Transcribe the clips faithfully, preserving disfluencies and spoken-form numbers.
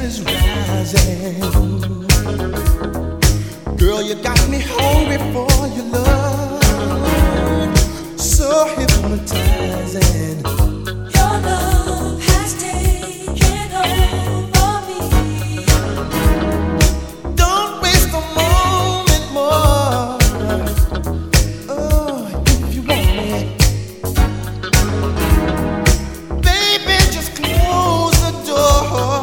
is rising. Girl, you got me hungry for your love, so hypnotizing. Your love has taken over me. Don't waste a moment more. Oh, if you want me, baby, just close the door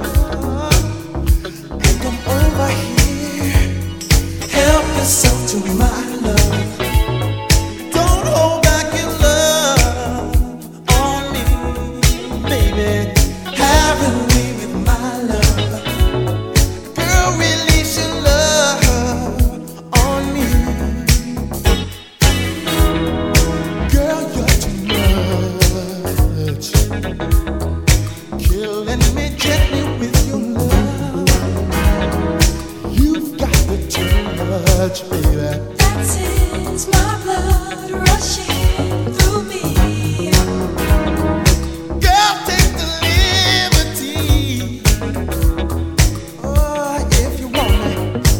and come over here. Help yourself to my love. Don't hold back your love on me, baby. Have your way with my love. Girl, release your love on me. Girl, you're too much. Killing me gently with your love. You've got the touch, baby. That sends my blood rushing through me. Girl, take the liberty. Oh, if you want me,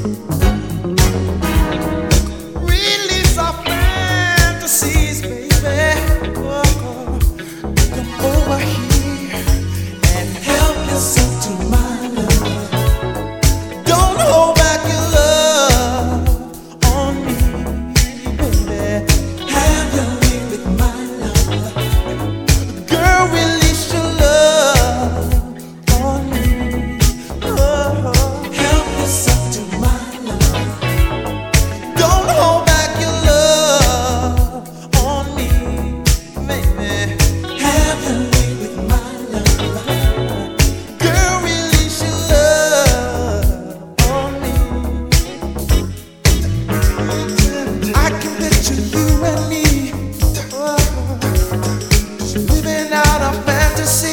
release our fantasies, baby. Oh, come over here and help yourself to my love. Don't hold back your love on me, baby. Have your way with my love. Girl, release your love on me. Oh, help yourself to my love. Don't hold back your love on me, baby. Have your way with my love. Girl, release your love on me. I can picture you and me, oh, just living out a fantasy.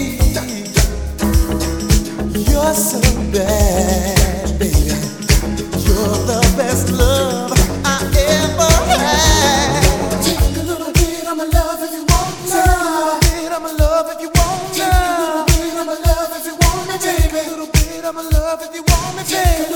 You're so bad, baby. You're the best love I ever had. Take a little bit of my love if you want me. Take a little bit of my love if you want me. Take a little bit of my love if you want me, baby. Take a little bit of my love if you want me, baby.